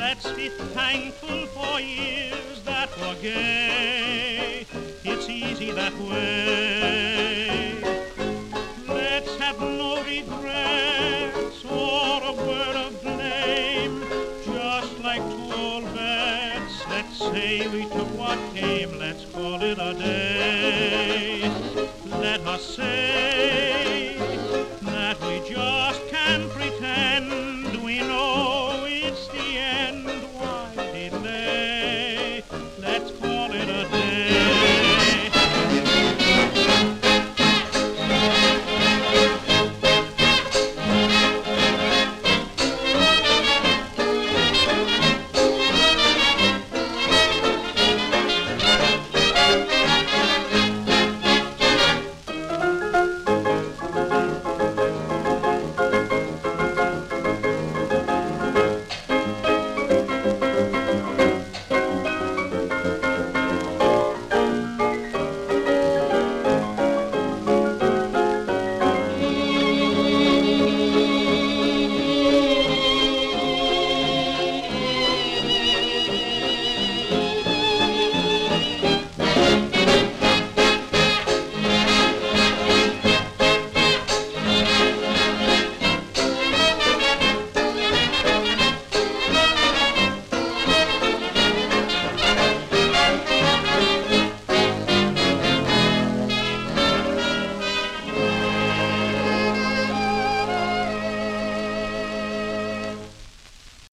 Let's be thankful for years that were gay. It's easy that way. Let's have no regrets or a word of blame. Just like two old vets, let's say we took what came. Let's call it a day. Let us say